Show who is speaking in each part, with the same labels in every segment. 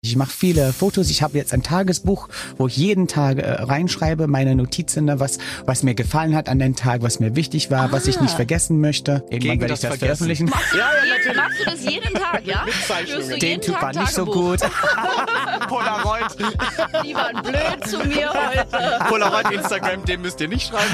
Speaker 1: Ich mache viele Fotos. Ich habe jetzt ein Tagesbuch, wo ich jeden Tag reinschreibe, meine Notizen, was mir gefallen hat an den Tag, was mir wichtig war, was ich nicht vergessen möchte. Irgendwann werde ich das veröffentlichen.
Speaker 2: Machst du das jeden Tag, ja?
Speaker 1: Den Typ war nicht so gut.
Speaker 3: Polaroid.
Speaker 2: Die waren blöd zu mir heute.
Speaker 3: Polaroid Instagram, dem müsst ihr nicht schreiben.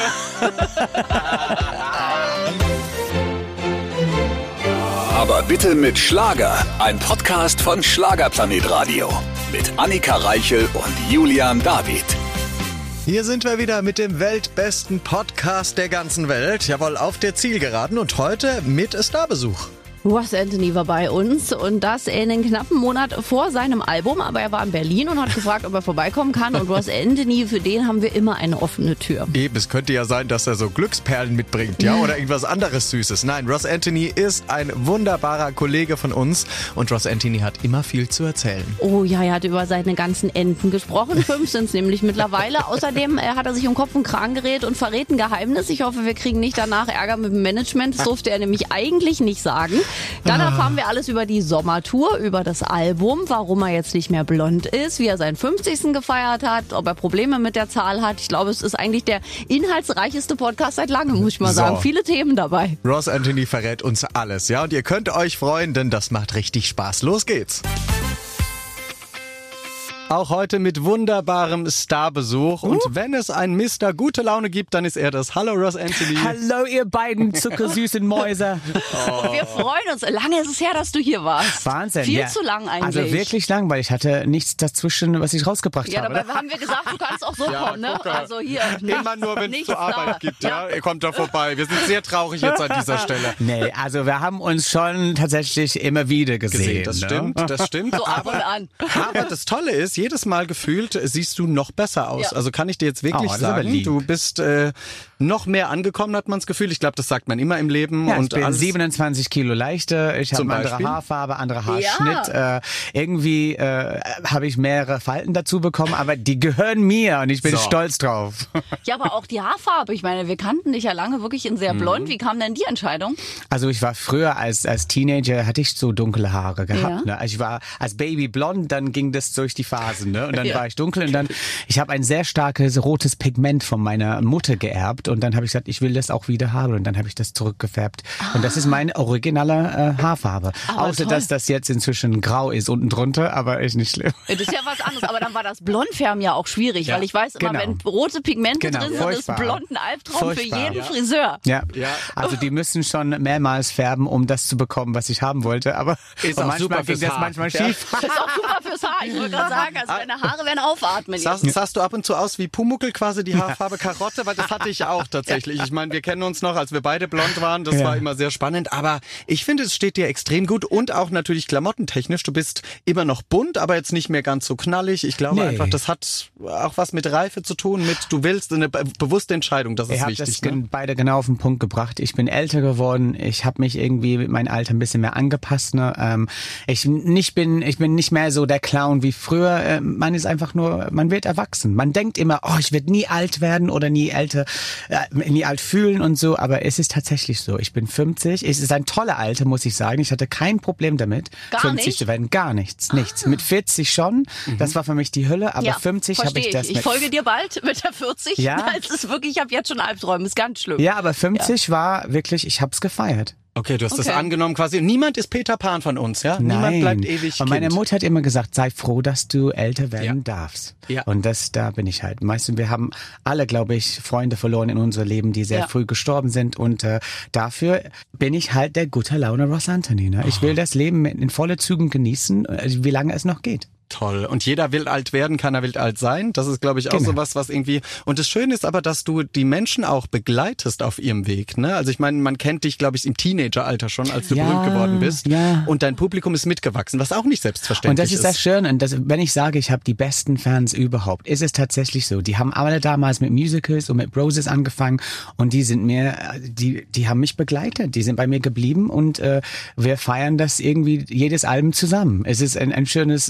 Speaker 4: Aber bitte mit Schlager. Ein Podcast von Schlagerplanet Radio. Mit Annika Reichel und Julian David.
Speaker 5: Hier sind wir wieder mit dem weltbesten Podcast der ganzen Welt. Jawohl, auf der Zielgeraden und heute mit Starbesuch.
Speaker 2: Ross Anthony war bei uns und das in einen knappen Monat vor seinem Album. Aber er war in Berlin und hat gefragt, ob er vorbeikommen kann. Und Ross Anthony, für den haben wir immer eine offene Tür.
Speaker 5: Eben, es könnte ja sein, dass er so Glücksperlen mitbringt, ja, oder irgendwas anderes Süßes. Nein, Ross Anthony ist ein wunderbarer Kollege von uns und Ross Anthony hat immer viel zu erzählen.
Speaker 2: Oh ja, er hat über seine ganzen Enten gesprochen. 5 sind es nämlich mittlerweile. Außerdem hat er sich um Kopf und Kragen geredet und verrät ein Geheimnis. Ich hoffe, wir kriegen nicht danach Ärger mit dem Management. Das durfte er nämlich eigentlich nicht sagen. Dann erfahren wir alles über die Sommertour, über das Album, warum er jetzt nicht mehr blond ist, wie er seinen 50. gefeiert hat, ob er Probleme mit der Zahl hat. Ich glaube, es ist eigentlich der inhaltsreichste Podcast seit langem, muss ich mal sagen. Viele Themen dabei.
Speaker 5: Ross Anthony verrät uns alles, ja, und ihr könnt euch freuen, denn das macht richtig Spaß. Los geht's. Auch heute mit wunderbarem Starbesuch. Und wenn es ein Mr. Gute Laune gibt, dann ist er das. Hallo Ross Anthony.
Speaker 1: Hallo ihr beiden zuckersüßen Mäuse.
Speaker 2: Und wir freuen uns. Lange ist es her, dass du hier warst.
Speaker 1: Wahnsinn.
Speaker 2: Viel zu lang eigentlich.
Speaker 1: Also wirklich lang, weil ich hatte nichts dazwischen, was ich rausgebracht habe.
Speaker 2: Ja, dabei haben wir gesagt, du kannst auch so kommen, ne? Also hier.
Speaker 5: Immer nur, wenn es zur Arbeit gibt, ja. Ihr kommt da vorbei. Wir sind sehr traurig jetzt an dieser Stelle.
Speaker 1: Nee, also wir haben uns schon tatsächlich immer wieder gesehen.
Speaker 5: Das stimmt, das stimmt.
Speaker 2: So ab und an.
Speaker 5: Aber das Tolle ist, jedes Mal gefühlt siehst du noch besser aus. Ja. Also kann ich dir jetzt wirklich sagen, du bist noch mehr angekommen, hat man das Gefühl. Ich glaube, das sagt man immer im Leben.
Speaker 1: Ja,
Speaker 5: und
Speaker 1: ich bin 27 Kilo leichter, ich habe eine andere Haarfarbe, andere Haarschnitt. Ja. Irgendwie habe ich mehrere Falten dazu bekommen, aber die gehören mir und ich bin stolz drauf.
Speaker 2: Ja, aber auch die Haarfarbe. Ich meine, wir kannten dich ja lange wirklich in sehr blond. Wie kam denn die Entscheidung?
Speaker 1: Also ich war früher als Teenager, hatte ich so dunkle Haare gehabt. Ja. Ne? Also ich war als Baby blond, dann ging das durch die Phasen. Ne? Und dann war ich dunkel und dann, ich habe ein sehr starkes rotes Pigment von meiner Mutter geerbt und dann habe ich gesagt, ich will das auch wieder haben und dann habe ich das zurückgefärbt. Und das ist meine originale Haarfarbe. Außer, dass das jetzt inzwischen grau ist unten drunter, aber ist nicht schlimm.
Speaker 2: Das ist ja was anderes, aber dann war das Blondfärben ja auch schwierig, weil ich weiß immer, wenn rote Pigmente drin sind, ist blond ein Albtraum für jeden Friseur.
Speaker 1: Ja, also die müssen schon mehrmals färben, um das zu bekommen, was ich haben wollte, aber
Speaker 5: ist auch super
Speaker 1: ging das manchmal schief.
Speaker 2: Das ist auch super fürs Haar, ich wollte gerade sagen, also meine Haare werden aufatmen.
Speaker 5: Sahst du ab und zu aus wie Pumuckl quasi, die Haarfarbe Karotte? Weil das hatte ich auch tatsächlich. Ich meine, wir kennen uns noch, als wir beide blond waren. Das war immer sehr spannend. Aber ich finde, es steht dir extrem gut und auch natürlich klamottentechnisch. Du bist immer noch bunt, aber jetzt nicht mehr ganz so knallig. Ich glaube einfach, das hat auch was mit Reife zu tun, mit du willst eine bewusste Entscheidung. Das ist wichtig.
Speaker 1: Ich habe das beide genau auf den Punkt gebracht. Ich bin älter geworden. Ich habe mich irgendwie mit meinem Alter ein bisschen mehr angepasst. Ne? Ich bin nicht mehr so der Clown wie früher. Man ist einfach nur, man wird erwachsen. Man denkt immer, ich werde nie alt werden oder nie alt fühlen und so, aber es ist tatsächlich so. Ich bin 50. Es ist ein toller Alter, muss ich sagen. Ich hatte kein Problem damit, 50 zu werden. Gar nichts. Mit 40 schon. Das war für mich die Hölle, aber 50 habe ich das
Speaker 2: Ich folge dir bald mit der 40. Ja. Es ist wirklich, ich habe jetzt schon Albträume. Ist ganz schlimm.
Speaker 1: Ja, aber 50 war wirklich, ich habe es gefeiert.
Speaker 5: Okay, du hast das angenommen quasi. Niemand ist Peter Pan von uns, ja?
Speaker 1: Nein.
Speaker 5: Niemand bleibt ewig
Speaker 1: Und meine Mutter hat immer gesagt, sei froh, dass du älter werden darfst.
Speaker 5: Ja.
Speaker 1: Und da bin ich halt. Meistens, wir haben alle, glaube ich, Freunde verloren in unserem Leben, die sehr früh gestorben sind. Und dafür bin ich halt der gute Laune Ross Anthony. Ne? Ich will das Leben in volle Zügen genießen, wie lange es noch geht.
Speaker 5: Toll. Und jeder will alt werden, keiner will alt sein. Das ist, glaube ich, auch sowas, was irgendwie... Und das Schöne ist aber, dass du die Menschen auch begleitest auf ihrem Weg. Ne? Also ich meine, man kennt dich, glaube ich, im Teenageralter schon, als du berühmt geworden bist. Ja. Und dein Publikum ist mitgewachsen, was auch nicht selbstverständlich ist.
Speaker 1: Und das ist das Schöne. Und wenn ich sage, ich habe die besten Fans überhaupt, ist es tatsächlich so. Die haben alle damals mit Musicals und mit Roses angefangen und die sind die haben mich begleitet. Die sind bei mir geblieben und wir feiern das irgendwie jedes Album zusammen. Es ist ein schönes...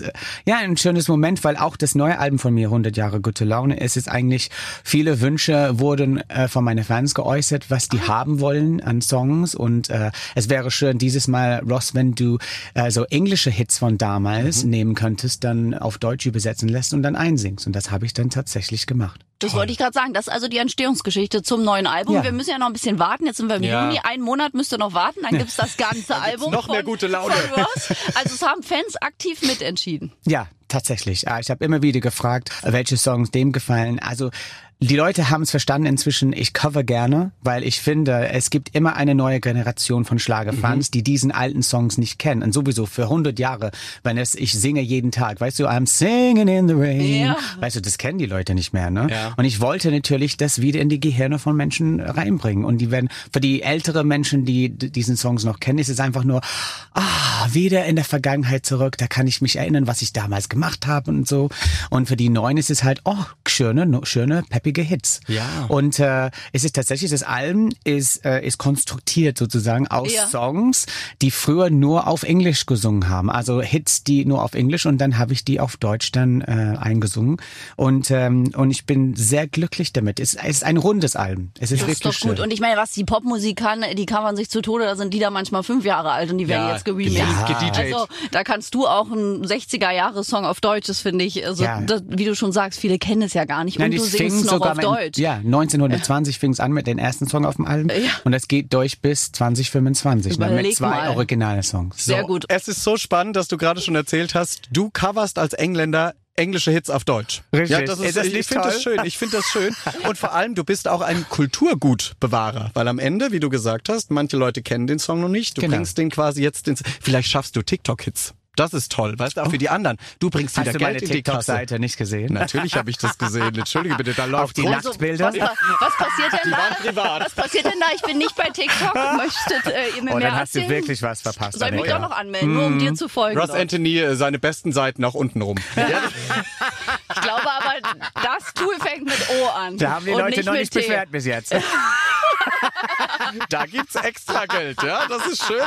Speaker 1: Ja, ein schönes Moment, weil auch das neue Album von mir, 100 Jahre gute Laune, es ist eigentlich, viele Wünsche wurden von meinen Fans geäußert, was die haben wollen an Songs und es wäre schön dieses Mal, Ross, wenn du so englische Hits von damals nehmen könntest, dann auf Deutsch übersetzen lässt und dann einsingst und das habe ich dann tatsächlich gemacht.
Speaker 2: Das wollte ich gerade sagen. Das ist also die Entstehungsgeschichte zum neuen Album.
Speaker 1: Ja.
Speaker 2: Wir müssen ja noch ein bisschen warten. Jetzt sind wir im Juni. Einen Monat müsst ihr noch warten. Dann gibt's das ganze Album.
Speaker 5: Noch mehr gute Laune.
Speaker 2: Von Ross. Also es haben Fans aktiv mitentschieden.
Speaker 1: Ja, tatsächlich. Ich habe immer wieder gefragt, welche Songs dem gefallen. Also die Leute haben es verstanden inzwischen, ich cover gerne, weil ich finde, es gibt immer eine neue Generation von Schlagerfans, die diesen alten Songs nicht kennen. Und sowieso für 100 Jahre, ich singe jeden Tag, weißt du, I'm singing in the rain.
Speaker 2: Ja.
Speaker 1: Weißt du, das kennen die Leute nicht mehr, ne?
Speaker 5: Ja.
Speaker 1: Und ich wollte natürlich das wieder in die Gehirne von Menschen reinbringen. Und die werden, für die älteren Menschen, die diesen Songs noch kennen, ist es einfach nur, wieder in der Vergangenheit zurück, da kann ich mich erinnern, was ich damals gemacht habe und so. Und für die Neuen ist es halt, schöne, peppige Hits.
Speaker 5: Ja.
Speaker 1: Und es ist tatsächlich, das Album ist konstruiert sozusagen aus Songs, die früher nur auf Englisch gesungen haben. Also Hits, die nur auf Englisch und dann habe ich die auf Deutsch dann eingesungen. Und ich bin sehr glücklich damit. Es ist ein rundes Album. Es ist
Speaker 2: Das
Speaker 1: wirklich
Speaker 2: ist doch gut.
Speaker 1: schön.
Speaker 2: Und ich meine, was die Popmusik kann, die kann man sich zu Tode, da sind die da manchmal 5 Jahre alt und die werden jetzt geremixed.
Speaker 5: gedjed.
Speaker 2: Also da kannst du auch einen 60er-Jahre-Song auf Deutsch, das finde ich, also,
Speaker 1: Ja.
Speaker 2: das, wie du schon sagst, viele kennen es ja gar nicht.
Speaker 1: Nein,
Speaker 2: und du
Speaker 1: das
Speaker 2: singst
Speaker 1: fing
Speaker 2: noch
Speaker 1: sogar
Speaker 2: auf Deutsch.
Speaker 1: Ja, 1920 fing es an mit den ersten Song auf dem Album und das geht durch bis 2025 mit
Speaker 2: Überleg
Speaker 1: 2
Speaker 2: mal.
Speaker 1: Originalsongs.
Speaker 2: Sehr gut.
Speaker 5: Es ist so spannend, dass du gerade schon erzählt hast, du coverst als Engländer englische Hits auf Deutsch.
Speaker 1: Richtig.
Speaker 5: Ja, das ist,
Speaker 1: Ist das
Speaker 5: ich
Speaker 1: nicht
Speaker 5: finde
Speaker 1: toll?
Speaker 5: das schön. Ich finde das schön. Und vor allem, du bist auch ein Kulturgutbewahrer, weil am Ende, wie du gesagt hast, manche Leute kennen den Song noch nicht. Du
Speaker 1: Genau.
Speaker 5: bringst den quasi jetzt vielleicht schaffst du TikTok-Hits. Das ist toll, weißt du, auch für die anderen. Du bringst wieder
Speaker 1: Hast du
Speaker 5: Geld
Speaker 1: meine
Speaker 5: in die Kasse.
Speaker 1: TikTok-Seite nicht gesehen?
Speaker 5: Natürlich habe ich das gesehen. Entschuldige bitte, da läuft
Speaker 1: Auf die
Speaker 5: groß-
Speaker 1: Nacktbilder?
Speaker 2: Was passiert denn da?
Speaker 5: waren privat.
Speaker 2: Was passiert denn da? Ich bin nicht bei TikTok. Möchtet ihr mir
Speaker 1: Oh,
Speaker 2: mehr
Speaker 1: dann hast du
Speaker 2: erzählen?
Speaker 1: wirklich was verpasst.
Speaker 2: Soll ich mich
Speaker 1: Annika.
Speaker 2: doch noch anmelden, nur um dir zu folgen.
Speaker 5: Ross Anthony, seine besten Seiten nach unten rum.
Speaker 2: Ich glaube aber, das Tool fängt mit O an.
Speaker 1: Da haben die
Speaker 2: und
Speaker 1: Leute noch
Speaker 2: mit
Speaker 1: nicht
Speaker 2: T.
Speaker 1: beschwert bis jetzt.
Speaker 5: Da gibt's extra Geld, ja, das ist schön.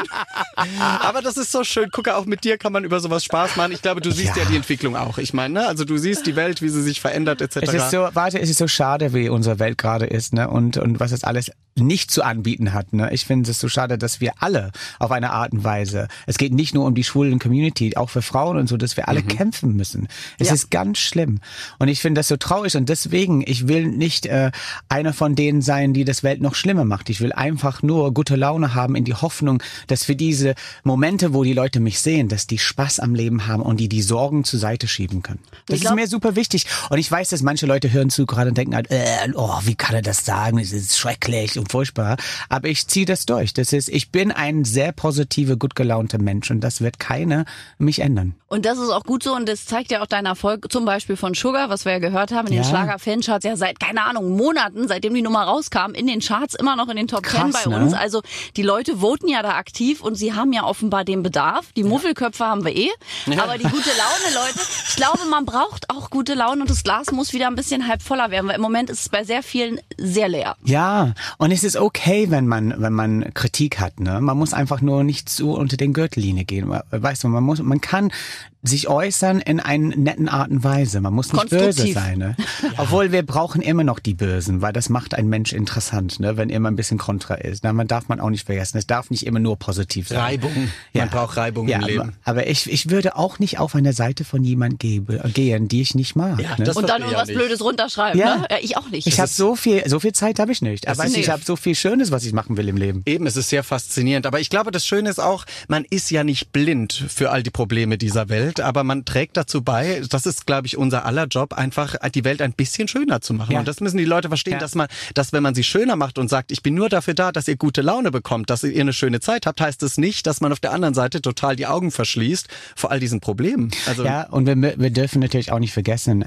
Speaker 5: Aber das ist so schön. Gucke, auch mit dir kann man über sowas Spaß machen. Ich glaube, du siehst ja die Entwicklung auch. Ich meine, ne? Also du siehst die Welt, wie sie sich verändert, etc.
Speaker 1: Es ist so schade, wie unsere Welt gerade ist, ne? Und was es alles nicht zu anbieten hat, ne? Ich finde es so schade, dass wir alle auf eine Art und Weise, es geht nicht nur um die schwulen Community, auch für Frauen und so, dass wir alle kämpfen müssen. Es ist ganz schlimm. Und ich finde das so traurig und deswegen, ich will nicht einer von denen sein, die das Welt noch schlimmer macht. Ich will einfach nur gute Laune haben in die Hoffnung, dass für diese Momente, wo die Leute mich sehen, dass die Spaß am Leben haben und die Sorgen zur Seite schieben können. Das ist mir super wichtig. Und ich weiß, dass manche Leute hören zu gerade und denken halt, wie kann er das sagen? Das ist schrecklich und furchtbar. Aber ich ziehe das durch. Ich bin ein sehr positiver, gut gelaunter Mensch und das wird keiner mich ändern.
Speaker 2: Und das ist auch gut so und das zeigt ja auch dein Erfolg, zum Beispiel von Sugar, was wir ja gehört haben in den
Speaker 1: Ja.
Speaker 2: Schlager-Fancharts, ja seit, keine Ahnung, Monaten, seitdem die Nummer rauskam, in den Charts immer noch in den Top 10
Speaker 1: Krass,
Speaker 2: bei
Speaker 1: ne?
Speaker 2: uns. Also die Leute voten ja da aktiv und sie haben ja offenbar den Bedarf. Die Muffelköpfe haben wir aber die gute Laune, Leute, ich glaube, man braucht auch gute Laune und das Glas muss wieder ein bisschen halb voller werden, weil im Moment ist es bei sehr vielen sehr leer.
Speaker 1: Ja, und es ist okay, wenn man Kritik hat, ne? Man muss einfach nur nicht so unter den Gürtellinie gehen. Weißt du, man kann sich äußern in einer netten Art und Weise. Man muss nicht böse
Speaker 2: Konstruktiv.
Speaker 1: sein, ne? Obwohl wir brauchen immer noch die Bösen, weil das macht einen Mensch interessant, ne? Wenn immer ein bisschen kontra ist. Na, darf man auch nicht vergessen. Es darf nicht immer nur positiv sein.
Speaker 5: Reibung.
Speaker 1: Ja.
Speaker 5: Man braucht Reibung im Leben.
Speaker 1: Aber ich würde auch nicht auf eine Seite von jemand gehen, die ich nicht mag.
Speaker 5: Ja,
Speaker 1: ne?
Speaker 5: das
Speaker 2: Und dann
Speaker 5: verstehe ich
Speaker 2: irgendwas
Speaker 5: nicht.
Speaker 2: Blödes runterschreiben,
Speaker 1: Ja.
Speaker 2: ne? Ja, ich auch nicht.
Speaker 1: Ich habe so viel Zeit habe ich nicht. Aber
Speaker 2: ist-
Speaker 1: ich habe so viel Schönes, was ich machen will im Leben.
Speaker 5: Eben, es ist sehr faszinierend. Aber ich glaube, das Schöne ist auch, man ist ja nicht blind für all die Probleme dieser Welt, aber man trägt dazu bei, das ist, glaube ich, unser aller Job, einfach die Welt ein bisschen schöner zu machen.
Speaker 1: Ja.
Speaker 5: Und das müssen die Leute verstehen,
Speaker 1: Ja.
Speaker 5: dass wenn man sie schöner macht und sagt, ich bin nur dafür da, dass ihr gute Laune bekommt, dass ihr eine schöne Zeit habt, heißt es nicht, dass man auf der anderen Seite total die Augen verschließt vor all diesen Problemen. Also
Speaker 1: Ja, und wir dürfen natürlich auch nicht vergessen,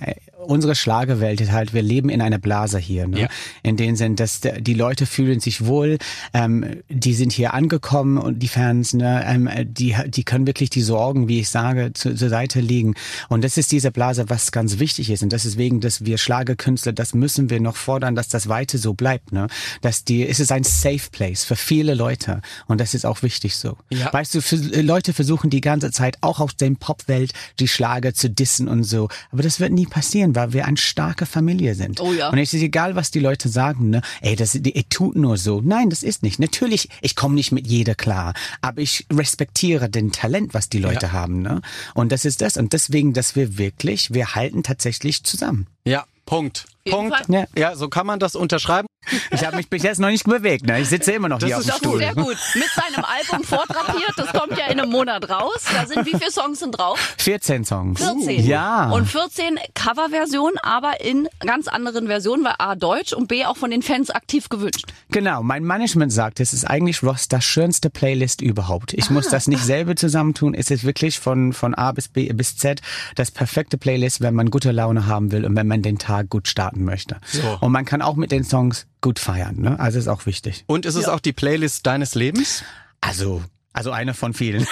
Speaker 1: unsere Schlagerwelt ist halt, wir leben in einer Blase hier, ne?
Speaker 5: Ja.
Speaker 1: In dem Sinn, dass die Leute fühlen sich wohl, die sind hier angekommen und die Fans, ne, die können wirklich die Sorgen, wie ich sage, zur Seite legen. Und das ist diese Blase, was ganz wichtig ist. Und das ist wegen, dass wir Schlagerkünstler, das müssen wir noch fordern, dass das weiter so bleibt, ne? Es ist ein Safe Place für viele Leute. Und das ist auch wichtig so. Ja. Weißt du, Leute versuchen die ganze Zeit auch aus der Popwelt die Schlager zu dissen und so. Aber das wird nie passieren, weil wir eine starke Familie sind.
Speaker 2: Oh ja.
Speaker 1: Und es ist egal, was die Leute sagen, ne? Ey, ihr tut nur so. Nein, das ist nicht. Natürlich, ich komme nicht mit jeder klar. Aber ich respektiere den Talent, was die Leute haben, ne? Und das ist das. Und deswegen, dass wir halten tatsächlich zusammen.
Speaker 5: Ja, Punkt.
Speaker 1: Ja.
Speaker 5: Ja, so kann man das unterschreiben.
Speaker 1: Ich habe mich bis jetzt noch nicht bewegt, ne? Ich sitze immer noch hier auf dem Stuhl.
Speaker 2: Das ist sehr gut. Mit seinem Album vordrapiert, das kommt ja in einem Monat raus. Da sind wie viele Songs sind drauf?
Speaker 1: 14 Songs.
Speaker 2: 14.
Speaker 1: Ja.
Speaker 2: Und 14 Coverversionen, aber in ganz anderen Versionen, weil A, Deutsch und B, auch von den Fans aktiv gewünscht.
Speaker 1: Genau, mein Management sagt, es ist eigentlich, Ross, das schönste Playlist überhaupt. Ich muss das nicht selber zusammentun. Es ist wirklich von A bis B bis Z das perfekte Playlist, wenn man gute Laune haben will und wenn man den Tag gut starten möchte. So. Und man kann auch mit den Songs gut feiern, ne? Also ist auch wichtig.
Speaker 5: Und ist es auch die Playlist deines Lebens?
Speaker 1: Also eine von vielen.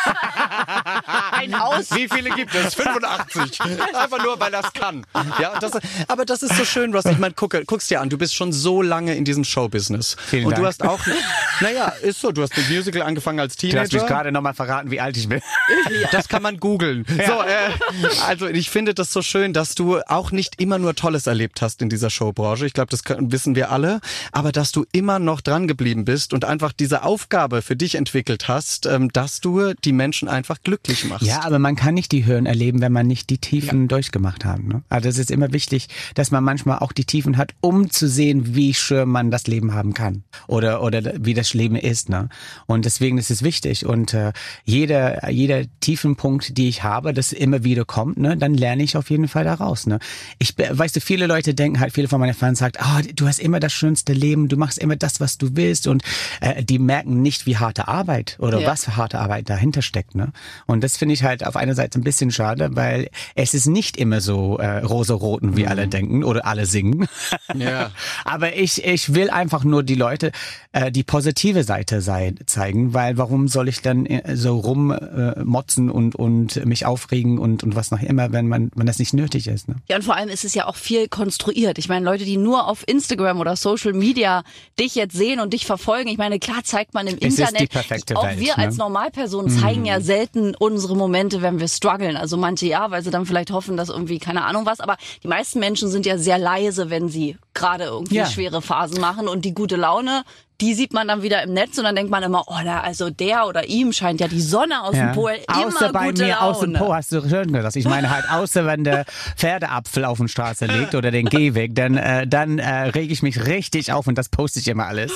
Speaker 2: Ein Aus.
Speaker 5: Wie viele gibt es? 85. Einfach nur, weil er es kann. Ja, aber das ist so schön, Ross. Ich meine, guck's dir an. Du bist schon so lange in diesem Showbusiness.
Speaker 1: Vielen Dank.
Speaker 5: Und du hast auch, ist so, du hast mit Musical angefangen als Teenager.
Speaker 1: Du hast mich gerade nochmal verraten, wie alt ich bin.
Speaker 5: Das kann man googeln. Ja. So, also ich finde das so schön, dass du auch nicht immer nur Tolles erlebt hast in dieser Showbranche. Ich glaube, das wissen wir alle. Aber dass du immer noch dran geblieben bist und einfach diese Aufgabe für dich entwickelt hast, dass du die Menschen einfach glücklich machst.
Speaker 1: Ja, aber man kann nicht die Höhen erleben, wenn man nicht die Tiefen durchgemacht hat. Ne? Also es ist immer wichtig, dass man manchmal auch die Tiefen hat, um zu sehen, wie schön man das Leben haben kann oder wie das Leben ist. Ne? Und deswegen ist es wichtig. Und jeder Tiefenpunkt, die ich habe, das immer wieder kommt, ne, dann lerne ich auf jeden Fall daraus. Ne? Weißt du, viele Leute denken halt, viele von meinen Fans sagen, du hast immer das schönste Leben, du machst immer das, was du willst, und die merken nicht, wie harte Arbeit oder was für harte Arbeit dahinter steckt. Ne? Und das finde ich halt auf einer Seite ein bisschen schade, weil es ist nicht immer so rosa-roten, wie alle denken oder alle singen.
Speaker 5: Ja.
Speaker 1: Aber ich will einfach nur die Leute die positive Seite zeigen, weil warum soll ich dann so rummotzen und mich aufregen und was noch immer, wenn das nicht nötig ist. Ne?
Speaker 2: Ja, und vor allem ist es ja auch viel konstruiert. Ich meine, Leute, die nur auf Instagram oder Social Media dich jetzt sehen und dich verfolgen, ich meine, klar zeigt man im Internet,
Speaker 1: ist die perfekte
Speaker 2: auch
Speaker 1: Welt,
Speaker 2: wir als Normalpersonen zeigen ja selten unsere Momente, wenn wir strugglen. Also manche weil sie dann vielleicht hoffen, dass irgendwie, keine Ahnung was, aber die meisten Menschen sind ja sehr leise, wenn sie gerade irgendwie schwere Phasen machen, und die gute Laune, die sieht man dann wieder im Netz, und dann denkt man immer, also der oder ihm scheint ja die Sonne aus dem Po, immer
Speaker 1: außer bei
Speaker 2: gute
Speaker 1: mir
Speaker 2: Laune.
Speaker 1: Aus dem Po, hast du schön gesagt. Ich meine halt, außer wenn der Pferdeapfel auf der Straße liegt oder den Gehweg, dann rege ich mich richtig auf, und das poste ich immer alles.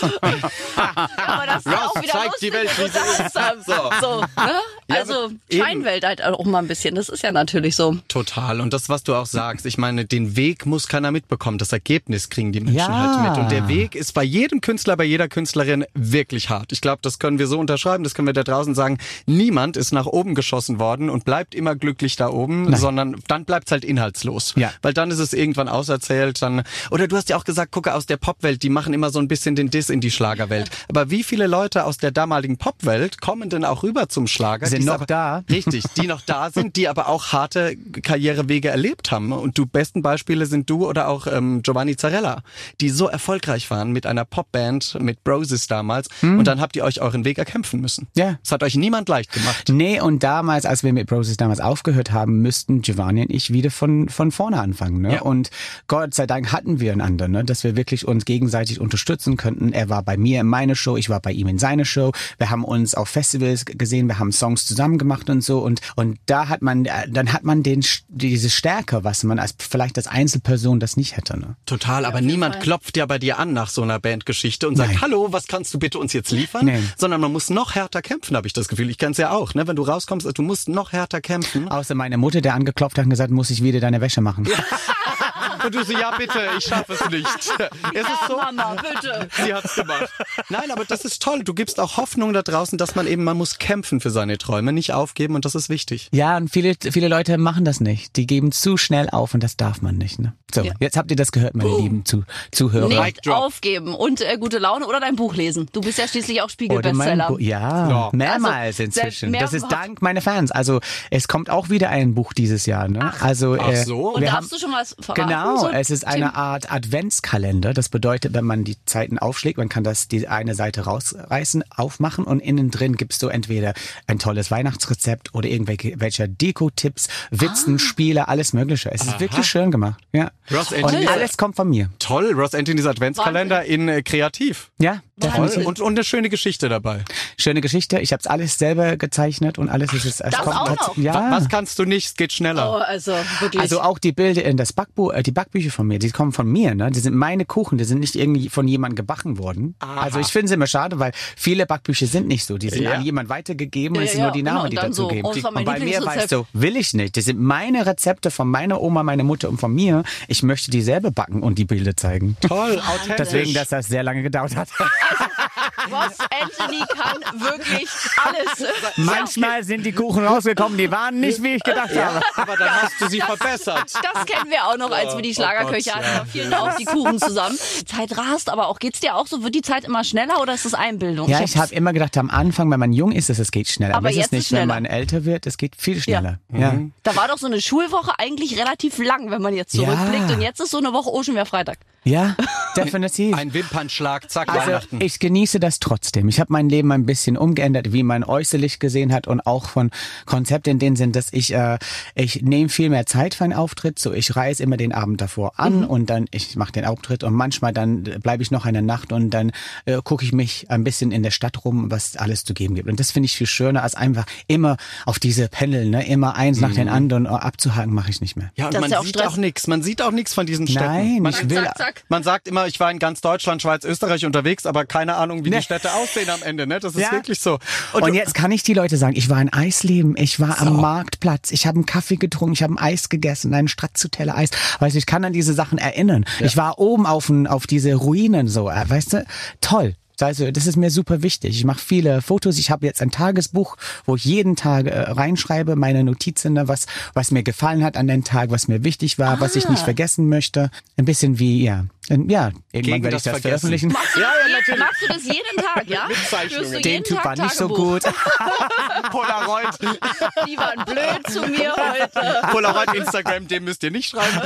Speaker 2: Aber das ist auch wieder
Speaker 5: zeigt die Welt, wie sie ist.
Speaker 2: So, ne? Also Scheinwelt halt auch mal ein bisschen, das ist ja natürlich so.
Speaker 5: Total. Und das, was du auch sagst, ich meine, den Weg muss keiner mitbekommen. Das Ergebnis kriegen die Menschen halt mit. Und der Weg ist bei jedem Künstler, bei jeder Künstlerin wirklich hart. Ich glaube, das können wir so unterschreiben, das können wir da draußen sagen. Niemand ist nach oben geschossen worden und bleibt immer glücklich da oben, sondern dann bleibt's halt inhaltslos. Ja. Weil dann ist es irgendwann auserzählt. Oder du hast ja auch gesagt, gucke, aus der Popwelt, die machen immer so ein bisschen den Diss in die Schlagerwelt. Aber wie viele Leute aus der damaligen Popwelt kommen denn auch rüber zum Schlager?
Speaker 1: Sind noch da.
Speaker 5: Richtig, die noch da sind, die aber auch harte Karrierewege erlebt haben. Und besten Beispiele sind du oder auch Giovanni Zarella, die so erfolgreich waren mit einer Popband, mit Broses damals. Und dann habt ihr euch euren Weg erkämpfen müssen. Ja. Das hat euch niemand leicht gemacht.
Speaker 1: Nee, und damals, als wir mit Broses damals aufgehört haben, müssten Giovanni und ich wieder von vorne anfangen. Ne? Ja. Und Gott sei Dank hatten wir einander, ne? Dass wir wirklich uns gegenseitig unterstützen könnten. Er war bei mir in meiner Show, ich war bei ihm in seiner Show. Wir haben uns auf Festivals gesehen, wir haben Songs zusammen gemacht und so. Und da hat man, dann hat man diese Stärke, was man vielleicht als Einzelperson das nicht hätte. Ne?
Speaker 5: Total, aber niemand klopft ja bei dir an nach so einer Bandgeschichte und sagt, hallo, was kannst du bitte uns jetzt liefern? Nee. Sondern man muss noch härter kämpfen, habe ich das Gefühl. Ich kenn's ja auch, ne? Wenn du rauskommst, du musst noch härter kämpfen.
Speaker 1: Außer meine Mutter, der angeklopft hat und gesagt, muss ich wieder deine Wäsche machen. Ja.
Speaker 5: Und du so, ja bitte, ich schaffe es nicht. Es ist so,
Speaker 2: Mama, bitte.
Speaker 5: sie hat's gemacht. Nein, aber das ist toll. Du gibst auch Hoffnung da draußen, dass man muss kämpfen für seine Träume, nicht aufgeben und das ist wichtig.
Speaker 1: Ja, und viele Leute machen das nicht. Die geben zu schnell auf und das darf man nicht. Ne? So, jetzt habt ihr das gehört, meine lieben Zuhörer.
Speaker 2: Nicht aufgeben und gute Laune oder dein Buch lesen. Du bist ja schließlich auch Spiegel-Bestseller.
Speaker 1: Ja, mehrmals inzwischen. Das ist dank meiner Fans. Also es kommt auch wieder ein Buch dieses Jahr. Ne?
Speaker 5: Ach so.
Speaker 2: Und darfst du schon was verraten?
Speaker 1: Genau,
Speaker 2: so,
Speaker 1: es ist eine Art Adventskalender. Das bedeutet, wenn man die Zeiten aufschlägt, man kann die eine Seite rausreißen, aufmachen und innen drin gibst du entweder ein tolles Weihnachtsrezept oder irgendwelche Deko-Tipps, Witzen, Spiele, alles Mögliche. Es ist wirklich schön gemacht. Ja. Und alles kommt von mir.
Speaker 5: Toll, Ross Anthony's Adventskalender in kreativ.
Speaker 1: Ja, definitiv.
Speaker 5: Und eine schöne Geschichte dabei.
Speaker 1: Schöne Geschichte. Ich habe es alles selber gezeichnet und alles ist es.
Speaker 2: Das
Speaker 1: kommt,
Speaker 2: auch noch?
Speaker 1: Ja.
Speaker 5: Was kannst du nicht? Es geht schneller.
Speaker 2: Oh, also wirklich.
Speaker 1: Also auch die Bilder in das Backbuch, die Backbücher von mir, die kommen von mir, ne? Die sind meine Kuchen, die sind nicht irgendwie von jemandem gebacken worden. Aha. Also ich finde es immer schade, weil viele Backbücher sind nicht so. Die sind an jemand weitergegeben und es sind nur die Namen, die dazu geben. Und bei mir war es so, will ich nicht. Das sind meine Rezepte von meiner Oma, meiner Mutter und von mir. Ich möchte die selber backen und die Bilder zeigen.
Speaker 5: Toll, authentisch.
Speaker 1: Deswegen, dass das sehr lange gedauert hat.
Speaker 2: Ross Anthony kann wirklich alles.
Speaker 1: Manchmal sind die Kuchen rausgekommen, die waren nicht, wie ich gedacht habe.
Speaker 5: Aber dann hast du sie verbessert.
Speaker 2: Das kennen wir auch noch, als wir die Schlagerköche hatten. Da fielen auch die Kuchen zusammen. Die Zeit rast aber auch. Geht's dir auch so? Wird die Zeit immer schneller oder ist das Einbildung?
Speaker 1: Ja, ich habe immer gedacht, am Anfang, wenn man jung ist, es geht schneller.
Speaker 2: Aber
Speaker 1: jetzt
Speaker 2: ist es
Speaker 1: nicht,
Speaker 2: schneller.
Speaker 1: wenn man älter wird, es geht viel schneller. Ja.
Speaker 2: Da war doch so eine Schulwoche eigentlich relativ lang, wenn man jetzt zurückblickt. Und jetzt ist so eine Woche schon wieder Freitag.
Speaker 1: Ja, definitiv.
Speaker 5: Ein Wimpernschlag, zack,
Speaker 1: Also
Speaker 5: Weihnachten.
Speaker 1: ich genieße das trotzdem. Ich habe mein Leben ein bisschen umgeändert, wie man äußerlich gesehen hat und auch von Konzept in dem Sinn, dass ich nehme viel mehr Zeit für einen Auftritt. So, ich reise immer den Abend davor an und dann ich mache den Auftritt und manchmal dann bleibe ich noch eine Nacht und dann gucke ich mich ein bisschen in der Stadt rum, was alles zu geben gibt. Und das finde ich viel schöner als einfach immer auf diese Pendeln, ne, immer eins nach den anderen abzuhaken, mache ich nicht mehr.
Speaker 5: Ja, und
Speaker 2: Das
Speaker 5: man
Speaker 2: ist ja auch
Speaker 5: sieht
Speaker 2: Stress.
Speaker 5: auch nichts. Man sieht auch nichts von diesen Städten.
Speaker 1: Nein,
Speaker 5: man,
Speaker 1: ich will.
Speaker 2: Zack.
Speaker 5: Man sagt immer, ich war in ganz Deutschland, Schweiz, Österreich unterwegs, aber keine Ahnung, wie die Städte aussehen am Ende. Ne? Das ist wirklich so.
Speaker 1: Und jetzt kann ich die Leute sagen, ich war in Eisleben, ich war am Marktplatz, ich habe einen Kaffee getrunken, ich habe ein Eis gegessen, einen Stracciatella Eis. Weißt du, ich kann an diese Sachen erinnern. Ja. Ich war oben auf diese Ruinen so, weißt du, toll. Also das ist mir super wichtig. Ich mache viele Fotos. Ich habe jetzt ein Tagesbuch, wo ich jeden Tag reinschreibe, meine Notizen, ne, was mir gefallen hat an den Tag, was mir wichtig war, was ich nicht vergessen möchte. Ein bisschen wie, irgendwann werde ich das veröffentlichen.
Speaker 2: Machst du das jeden Tag, ja?
Speaker 5: Mitzeichnungen.
Speaker 2: Führst du
Speaker 1: Den
Speaker 2: jeden
Speaker 1: Typ
Speaker 2: Tag
Speaker 1: war nicht so
Speaker 2: Tagebuch?
Speaker 1: gut.
Speaker 5: Polaroid.
Speaker 2: Die waren blöd zu mir heute.
Speaker 5: Polaroid, Instagram, dem müsst ihr nicht schreiben.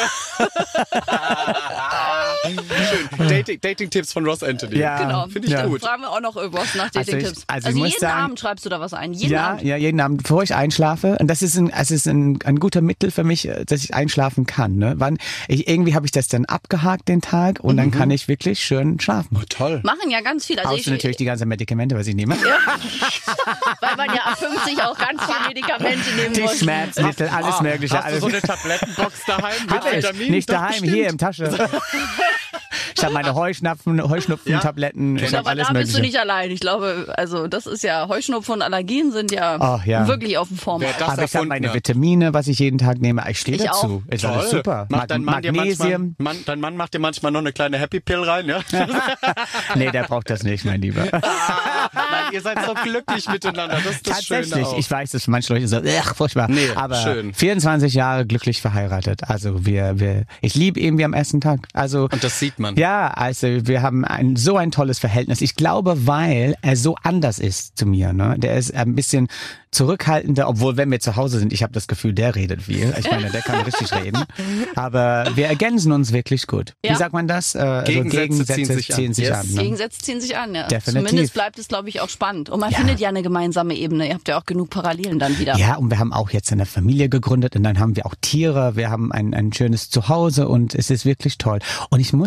Speaker 5: Schön. Dating-Tipps von Ross Anthony.
Speaker 1: Ja.
Speaker 2: Genau.
Speaker 5: Finde ich gut.
Speaker 2: Fragen wir auch noch Ross nach Dating-Tipps.
Speaker 1: Also ich muss
Speaker 2: jeden
Speaker 1: sagen,
Speaker 2: Abend schreibst du da was ein? Jeden Abend?
Speaker 1: Ja, jeden Abend, bevor ich einschlafe. Und das ist ein guter Mittel für mich, dass ich einschlafen kann. Ne? Irgendwie habe ich das dann abgehakt den Tag und dann kann ich wirklich schön schlafen.
Speaker 5: Oh, toll.
Speaker 2: Machen ja ganz viele. Also
Speaker 1: Außer natürlich die ganzen Medikamente, was ich nehme.
Speaker 2: weil man ja ab 50 auch ganz viele Medikamente nehmen
Speaker 1: Die
Speaker 2: muss.
Speaker 1: Schmerzmittel, alles Mögliche.
Speaker 5: Hast du so eine Tablettenbox daheim mit
Speaker 1: Hab ich.
Speaker 5: Vitaminen?
Speaker 1: Nicht daheim, hier im Tasche. Ich habe meine Heuschnupfen-Tabletten, ich habe
Speaker 2: Aber
Speaker 1: alles
Speaker 2: da bist du
Speaker 1: Mögliche.
Speaker 2: nicht allein. Ich glaube, also das ist ja Heuschnupfen und Allergien sind ja, wirklich auf dem Format.
Speaker 5: Das
Speaker 1: Aber ich habe
Speaker 5: erfunden
Speaker 1: meine
Speaker 5: hat.
Speaker 1: Vitamine, was ich jeden Tag nehme. Ich stehe
Speaker 2: Ich
Speaker 1: dazu. Ist alles
Speaker 5: Toll.
Speaker 1: super.
Speaker 5: Macht dein Mann
Speaker 1: Magnesium.
Speaker 5: dein Mann macht dir manchmal noch eine kleine Happy Pill rein, ja?
Speaker 1: Nee, der braucht das nicht, mein Lieber.
Speaker 5: Nein, ihr seid so glücklich miteinander. Das ist das Schöne
Speaker 1: Tatsächlich.
Speaker 5: auch.
Speaker 1: Ich weiß, dass manche Leute so, furchtbar.
Speaker 5: Nee,
Speaker 1: aber
Speaker 5: schön.
Speaker 1: 24 Jahre glücklich verheiratet. Also ich liebe ihn wie am ersten Tag. Also
Speaker 5: Und das sieht man.
Speaker 1: Ja, also wir haben so ein tolles Verhältnis. Ich glaube, weil er so anders ist zu mir. Ne? Der ist ein bisschen zurückhaltender, obwohl wenn wir zu Hause sind, ich habe das Gefühl, der redet viel. Ich meine, der kann richtig reden. Aber wir ergänzen uns wirklich gut.
Speaker 2: Ja.
Speaker 1: Wie sagt man das?
Speaker 5: Gegensätze ziehen sich an.
Speaker 1: sich
Speaker 5: Yes.
Speaker 1: an. Ne?
Speaker 2: Gegensätze ziehen sich an, ja.
Speaker 1: Definitiv.
Speaker 2: Zumindest bleibt es, glaube ich, auch spannend. Und man findet ja eine gemeinsame Ebene. Ihr habt ja auch genug Parallelen dann wieder.
Speaker 1: Ja, und wir haben auch jetzt eine Familie gegründet und dann haben wir auch Tiere. Wir haben ein schönes Zuhause und es ist wirklich toll. Und ich muss sagen, wenn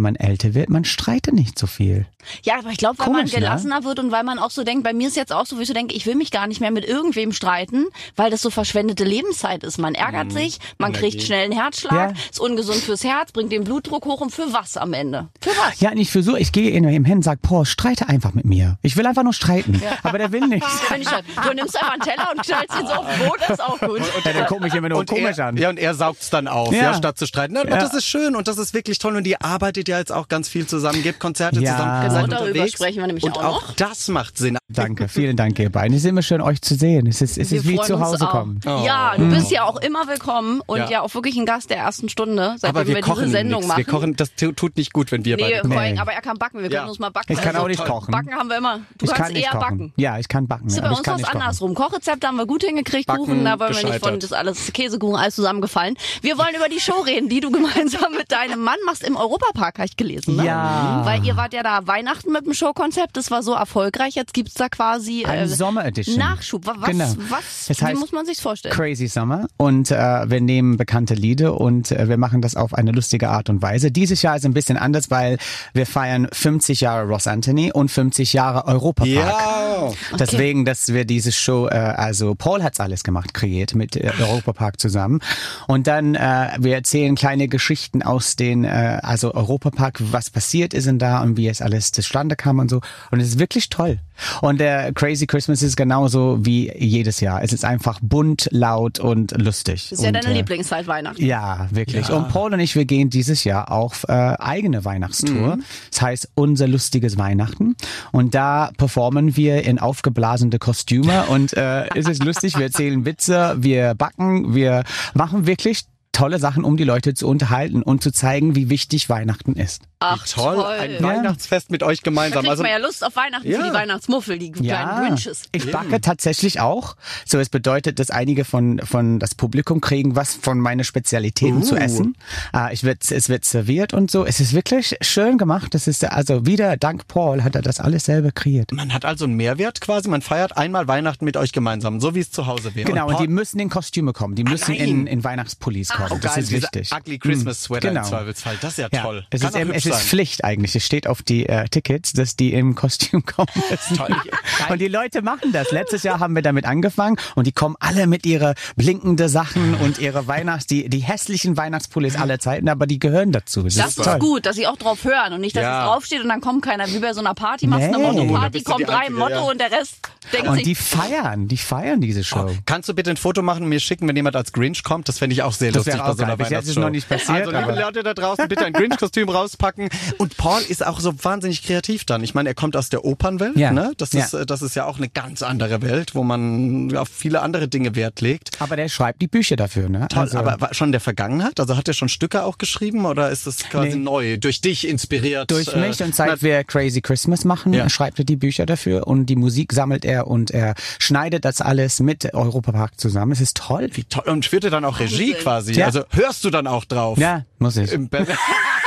Speaker 1: man älter wird, man streitet nicht so viel.
Speaker 2: Ja, aber ich glaube, weil
Speaker 1: Komisch,
Speaker 2: man gelassener wird und weil man auch so denkt, bei mir ist jetzt auch so, wie ich so denke, ich will mich gar nicht mehr mit irgendwem streiten, weil das so verschwendete Lebenszeit ist. Man ärgert sich, man kriegt schnell einen Herzschlag, ist ungesund fürs Herz, bringt den Blutdruck hoch und für was am Ende? Für was?
Speaker 1: Ja, nicht für so. Ich gehe ihm hin und sage, Paul, streite einfach mit mir. Ich will einfach nur streiten. Aber der will nicht.
Speaker 2: Du nimmst einfach einen Teller und knallst ihn so auf den Boden, das ist auch gut.
Speaker 1: Ja, dann guck mich immer nur komisch an.
Speaker 5: Ja, und er saugt's dann auf,
Speaker 1: Ja.
Speaker 5: statt zu streiten. Aber das ist schön und das ist wirklich toll. Und ihr arbeitet ja jetzt auch ganz viel zusammen, gebt Konzerte zusammen,
Speaker 1: Genau,
Speaker 5: seid
Speaker 2: darüber
Speaker 5: unterwegs.
Speaker 2: sprechen wir nämlich
Speaker 5: und
Speaker 2: auch
Speaker 5: auch
Speaker 2: noch.
Speaker 5: das macht Sinn.
Speaker 1: Danke, vielen Dank, ihr beiden. Es ist immer schön, euch zu sehen. Es ist
Speaker 2: Wir
Speaker 1: wie
Speaker 2: freuen
Speaker 1: zu
Speaker 2: uns
Speaker 1: Hause
Speaker 2: auch.
Speaker 1: kommen.
Speaker 2: Ja, du bist ja auch immer willkommen und ja auch wirklich ein Gast der ersten Stunde, seitdem
Speaker 5: Aber wir
Speaker 2: wir
Speaker 5: kochen
Speaker 2: diese Sendung
Speaker 5: nichts.
Speaker 2: machen.
Speaker 5: Wir kochen, das tut nicht gut, wenn wir
Speaker 2: Nee,
Speaker 5: beide.
Speaker 2: Koing, aber er kann backen. Wir können uns mal backen.
Speaker 1: Ich kann auch nicht
Speaker 2: toll.
Speaker 1: kochen.
Speaker 2: Backen haben wir immer. Du
Speaker 1: Ich
Speaker 2: kannst
Speaker 1: kann nicht
Speaker 2: eher
Speaker 1: kochen.
Speaker 2: backen.
Speaker 1: Ja, ich kann backen.
Speaker 2: Das ist bei
Speaker 1: aber
Speaker 2: uns
Speaker 1: ich kann
Speaker 2: was
Speaker 1: nicht kochen.
Speaker 2: andersrum. Kochrezepte haben wir gut hingekriegt,
Speaker 5: Backen
Speaker 2: Kuchen, aber wenn wir nicht von
Speaker 5: gescheitert.
Speaker 2: das alles Käsekuchen, alles zusammengefallen. Wir wollen über die Show reden, die du gemeinsam mit deinem Mann machst im Europapark, habe ich gelesen. Ne?
Speaker 1: Ja.
Speaker 2: Weil ihr wart ja da Weihnachten mit dem Showkonzept, das war so erfolgreich. Jetzt gibt's da quasi
Speaker 1: Ein Sommer-Edition.
Speaker 2: Nachschub. Was,
Speaker 1: Genau.
Speaker 2: wie
Speaker 1: Das heißt
Speaker 2: muss man sich's vorstellen?
Speaker 1: Crazy Summer und wir nehmen bekannte Lieder und wir machen das auf eine lustige Art und Weise. Dieses Jahr ist ein bisschen anders, weil wir feiern 50 Jahre Ross Anthony und 50 Jahre Europapark.
Speaker 5: Ja.
Speaker 1: Deswegen, dass wir diese Show, also Paul hat's alles gemacht, kreiert mit Europapark zusammen. Und dann, wir erzählen kleine Geschichten aus den, also Europapark, was passiert ist denn da und wie es alles zustande kam und so. Und es ist wirklich toll. Und der Crazy Christmas ist genauso wie jedes Jahr. Es ist einfach bunt, laut und lustig.
Speaker 2: Das ist ja
Speaker 1: und,
Speaker 2: deine Lieblingszeit, Weihnachten.
Speaker 1: Ja, wirklich. Und Paul und ich, wir gehen dieses Jahr auf eigene Weihnachtstour. Das heißt, unser lustiges Weihnachten. Und da performen wir in aufgeblasene Kostüme und es ist lustig. Wir erzählen Witze, wir backen, wir machen wirklich tolle Sachen, um die Leute zu unterhalten und zu zeigen, wie wichtig Weihnachten ist.
Speaker 2: Ach,
Speaker 5: Toll, ein Weihnachtsfest mit euch
Speaker 2: Da
Speaker 5: gemeinsam.
Speaker 2: kriegt
Speaker 5: Also
Speaker 2: man ja Lust auf Weihnachten für die Weihnachtsmuffel, die kleinen Grinches.
Speaker 1: Ich backe tatsächlich auch. So, es bedeutet, dass einige von das Publikum kriegen was von meinen Spezialitäten zu essen. Es wird serviert und so. Es ist wirklich schön gemacht. Das ist also wieder dank Paul hat er das alles selber kreiert.
Speaker 5: man hat also einen Mehrwert quasi. Man feiert einmal Weihnachten mit euch gemeinsam, so wie es zu Hause wäre.
Speaker 1: Genau, und
Speaker 5: Paul-
Speaker 1: die müssen in Kostüme kommen. Die müssen in Weihnachtspullis kommen.
Speaker 5: Oh,
Speaker 1: Das
Speaker 5: geil,
Speaker 1: ist
Speaker 5: diese
Speaker 1: wichtig.
Speaker 5: Ugly Christmas Sweater
Speaker 1: Genau.
Speaker 5: im Zweifelsfall. Das ist ja
Speaker 1: Ja,
Speaker 5: toll.
Speaker 1: es
Speaker 5: Kann
Speaker 1: ist,
Speaker 5: auch
Speaker 1: eben,
Speaker 5: hübsch
Speaker 1: es ist
Speaker 5: sein.
Speaker 1: Pflicht eigentlich. Es steht auf die Tickets, dass die im Kostüm kommen müssen.
Speaker 5: Toll.
Speaker 1: Und die Leute machen das. Letztes Jahr haben wir damit angefangen und die kommen alle mit ihrer blinkenden Sachen und ihre die hässlichen Weihnachtspullis aller Zeiten, aber die gehören dazu.
Speaker 2: Das ist
Speaker 1: toll.
Speaker 2: gut, dass sie auch drauf hören und nicht, dass
Speaker 5: Ja.
Speaker 2: es draufsteht und dann kommt keiner wie bei so einer Party, machst eine
Speaker 1: Nee.
Speaker 5: Da
Speaker 2: Motto-Party,
Speaker 5: bist du
Speaker 2: kommen
Speaker 5: die
Speaker 2: 3
Speaker 5: Einzige,
Speaker 2: Motto
Speaker 5: ja.
Speaker 2: und der Rest denkt
Speaker 1: Und
Speaker 2: sich,
Speaker 1: die feiern diese Show.
Speaker 5: Kannst du bitte ein Foto machen und mir schicken, wenn jemand als Grinch kommt? Das fände ich auch sehr
Speaker 1: Das
Speaker 5: lustig
Speaker 1: wäre
Speaker 5: bei
Speaker 1: auch
Speaker 5: so einer
Speaker 1: geil. Bis jetzt ist
Speaker 5: Weihnachtsshow.
Speaker 1: noch nicht passiert,
Speaker 5: Also liebe
Speaker 1: aber-
Speaker 5: Leute da draußen, bitte ein Grinch-Kostüm rauspacken. Und Paul ist auch so wahnsinnig kreativ dann. Ich meine, er kommt aus der Opernwelt.
Speaker 1: Ja.
Speaker 5: Ne? Das
Speaker 1: Ja.
Speaker 5: ist ja auch eine ganz andere Welt, wo man auf viele andere Dinge Wert legt.
Speaker 1: Aber der schreibt die Bücher dafür, ne?
Speaker 5: Toll,
Speaker 1: Also-
Speaker 5: aber schon in der Vergangenheit? Also hat er schon Stücke auch geschrieben oder ist das quasi
Speaker 1: Nee.
Speaker 5: neu, durch dich inspiriert?
Speaker 1: Durch mich und seit wir Crazy Christmas machen,
Speaker 5: Ja.
Speaker 1: schreibt er die Bücher dafür und die Musik sammelt er und er schneidet das alles mit Europapark zusammen. Es ist toll.
Speaker 5: Wie toll. Und führt er dann auch Regie
Speaker 2: Wahnsinn.
Speaker 5: quasi?
Speaker 1: Ja.
Speaker 5: Also hörst du dann auch drauf?
Speaker 1: Ja, muss ich.
Speaker 5: Im Bett.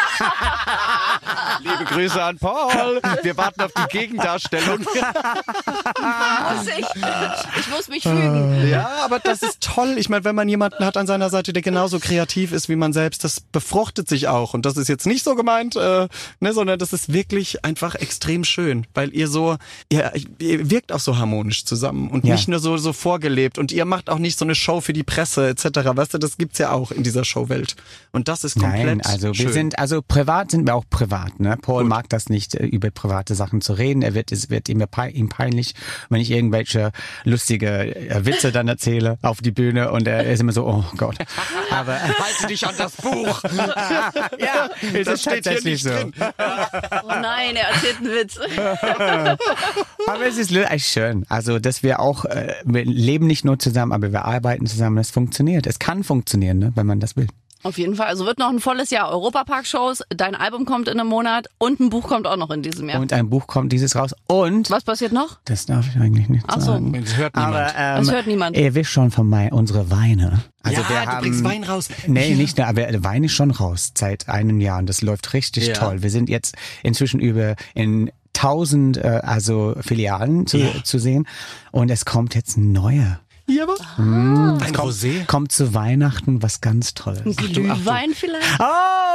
Speaker 5: Liebe Grüße an Paul. Wir warten auf die Gegendarstellung.
Speaker 2: ich muss mich fügen.
Speaker 5: Ja, aber das ist toll. Ich meine, wenn man jemanden hat an seiner Seite, der genauso kreativ ist wie man selbst, das befruchtet sich auch. Und das ist jetzt nicht so gemeint, sondern das ist wirklich einfach extrem schön, weil ihr wirkt auch so harmonisch zusammen und
Speaker 1: Ja.
Speaker 5: nicht nur so vorgelebt. Und ihr macht auch nicht so eine Show für die Presse etc. Weißt du, das gibt's ja auch in dieser Showwelt. Und das ist komplett
Speaker 1: Nein, also
Speaker 5: schön.
Speaker 1: wir sind, privat sind wir auch privat, ne? Paul mag das nicht, über private Sachen zu reden. Es wird ihm peinlich, wenn ich irgendwelche lustige Witze dann erzähle auf die Bühne und er ist immer so, oh Gott. Aber
Speaker 5: Halte dich an das Buch.
Speaker 1: ja, es
Speaker 5: Das
Speaker 1: ist
Speaker 5: steht hier
Speaker 1: tatsächlich
Speaker 5: nicht
Speaker 1: so.
Speaker 5: drin.
Speaker 2: Oh nein, er erzählt einen Witz.
Speaker 1: Aber es ist echt schön. Also, dass wir auch, wir leben nicht nur zusammen, aber wir arbeiten zusammen. Es funktioniert. Es kann funktionieren, ne, wenn man das will.
Speaker 2: Auf jeden Fall. Also wird noch ein volles Jahr Europapark-Shows. Dein Album kommt in einem Monat und ein Buch kommt auch noch in diesem Jahr.
Speaker 1: Und ein Buch kommt dieses raus. Und
Speaker 2: Was passiert noch?
Speaker 1: das darf ich eigentlich nicht
Speaker 2: Ach so.
Speaker 1: sagen.
Speaker 5: Das hört niemand.
Speaker 1: Aber
Speaker 2: Das hört niemand.
Speaker 1: Ihr wisst schon von unsere Weine. Also
Speaker 5: Ja,
Speaker 1: wir
Speaker 5: du
Speaker 1: haben,
Speaker 5: bringst Wein raus.
Speaker 1: Nee, nicht nur, aber der Wein ist schon raus seit einem Jahr und das läuft richtig
Speaker 5: Ja.
Speaker 1: toll. Wir sind jetzt inzwischen in 1000 Filialen zu sehen und es kommt jetzt ein neuer.
Speaker 5: Ja, aber ein Rosé.
Speaker 1: Kommt zu Weihnachten was ganz Tolles.
Speaker 2: Glühwein vielleicht?
Speaker 1: Oh,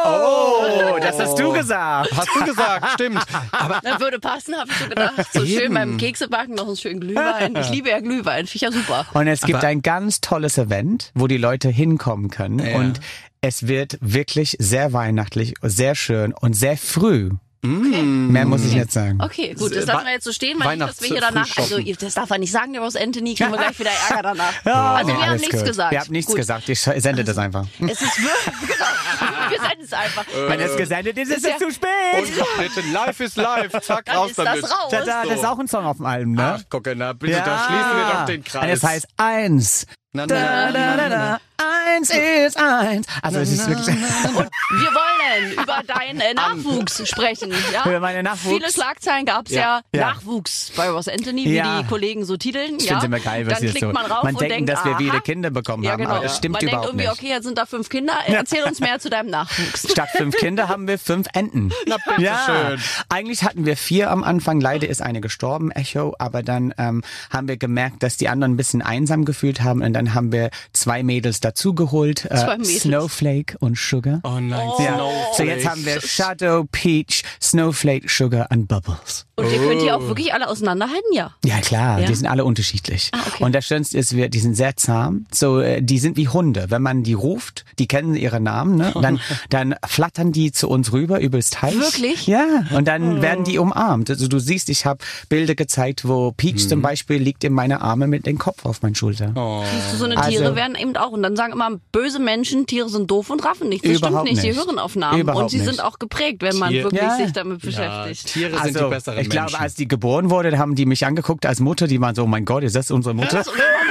Speaker 1: Oh, das hast du gesagt.
Speaker 5: Hast du gesagt, stimmt. Aber
Speaker 2: Das würde passen, habe ich so gedacht. So schön beim Keksebacken noch einen schönen Glühwein. Ich liebe ja Glühwein, finde ich ja super.
Speaker 1: Und es gibt ein ganz tolles Event, wo die Leute hinkommen können.
Speaker 5: Ja.
Speaker 1: Und es wird wirklich sehr weihnachtlich, sehr schön und sehr früh. Mehr muss ich nicht sagen.
Speaker 2: Okay, gut, das lassen wir jetzt so stehen, weil nicht, dass wir hier danach, also das darf er nicht sagen, der Ross Anthony, kriegen wir gleich wieder Ärger danach. Also wir haben
Speaker 1: alles
Speaker 2: nichts
Speaker 1: gut.
Speaker 2: gesagt.
Speaker 1: Wir haben nichts
Speaker 2: Gut.
Speaker 1: gesagt. Ich sende das einfach.
Speaker 2: Es ist wirklich, genau, wir senden es einfach.
Speaker 1: Wenn es gesendet ist, ist
Speaker 2: ja-
Speaker 1: es zu spät.
Speaker 5: und bitte, live ist live. Zack,
Speaker 2: Dann
Speaker 5: raus
Speaker 2: ist das
Speaker 5: damit.
Speaker 2: raus.
Speaker 1: Das ist auch ein Song auf dem Album, ne?
Speaker 5: Ach, guck na, bitte, da schließen wir doch den Kreis.
Speaker 1: Und es heißt 1.
Speaker 5: Na,
Speaker 1: Da, da, da, da. 1 ist 1. Also es ist wirklich...
Speaker 2: Und wir wollen über deinen Nachwuchs sprechen. Ja?
Speaker 1: Über meine Nachwuchs?
Speaker 2: Viele Schlagzeilen gab es
Speaker 1: Ja.
Speaker 2: Nachwuchs bei Ross Anthony, wie
Speaker 1: Ja.
Speaker 2: die Kollegen so titeln.
Speaker 1: Ich
Speaker 2: ja?
Speaker 1: finde es immer geil, was
Speaker 2: Dann
Speaker 1: ihr
Speaker 2: klickt
Speaker 1: so...
Speaker 2: man rauf
Speaker 1: Man
Speaker 2: und
Speaker 1: denkt,
Speaker 2: denkt,
Speaker 1: dass wir
Speaker 2: aha.
Speaker 1: viele Kinder bekommen haben,
Speaker 2: genau.
Speaker 1: aber das stimmt
Speaker 2: man denkt
Speaker 1: überhaupt
Speaker 2: irgendwie,
Speaker 1: nicht.
Speaker 2: okay, jetzt sind da 5 Kinder. Erzähl uns mehr zu deinem Nachwuchs.
Speaker 1: Statt 5 Kinder haben wir 5 Enten.
Speaker 5: Na, bitteschön.
Speaker 1: Eigentlich hatten wir 4 am Anfang. Leider ist eine gestorben, Echo. Aber dann haben wir gemerkt, dass die anderen ein bisschen einsam gefühlt haben. Und dann haben wir 2 Mädels dazugeholt.
Speaker 2: 2 Mädels.
Speaker 1: Snowflake und Sugar.
Speaker 5: Oh nein,
Speaker 1: Ja.
Speaker 5: Snowflake.
Speaker 1: So jetzt haben wir Shadow, Peach, Snowflake, Sugar und Bubbles.
Speaker 2: Und ihr könnt die auch wirklich alle auseinanderhalten, ja.
Speaker 1: Ja klar,
Speaker 2: Ja?
Speaker 1: die sind alle unterschiedlich.
Speaker 2: Okay.
Speaker 1: Und das Schönste ist, die sind sehr zahm. So, die sind wie Hunde. Wenn man die ruft, die kennen ihre Namen, ne? Und dann flattern die zu uns rüber übers Teich.
Speaker 2: Wirklich?
Speaker 1: Ja. Und dann werden die umarmt. Also du siehst, ich habe Bilder gezeigt, wo Peach zum Beispiel liegt in meine Arme mit dem Kopf auf meine Schulter.
Speaker 2: Siehst du, so eine
Speaker 1: Also-
Speaker 2: Tiere werden eben auch. Und dann sagen immer böse Menschen, Tiere sind doof und raffen nicht. Das
Speaker 1: Überhaupt
Speaker 2: stimmt nicht.
Speaker 1: nicht.
Speaker 2: Die hören auf Namen.
Speaker 1: Überhaupt
Speaker 2: und sie
Speaker 1: nicht.
Speaker 2: sind auch geprägt, wenn man
Speaker 5: Tier-
Speaker 2: wirklich
Speaker 1: Ja.
Speaker 2: sich damit
Speaker 5: Ja,
Speaker 2: beschäftigt.
Speaker 5: Tiere sind die besseren
Speaker 1: ich glaube,
Speaker 5: Menschen.
Speaker 1: als die geboren wurde, haben die mich angeguckt als Mutter. Die waren so, oh mein Gott, ist das unsere Mutter?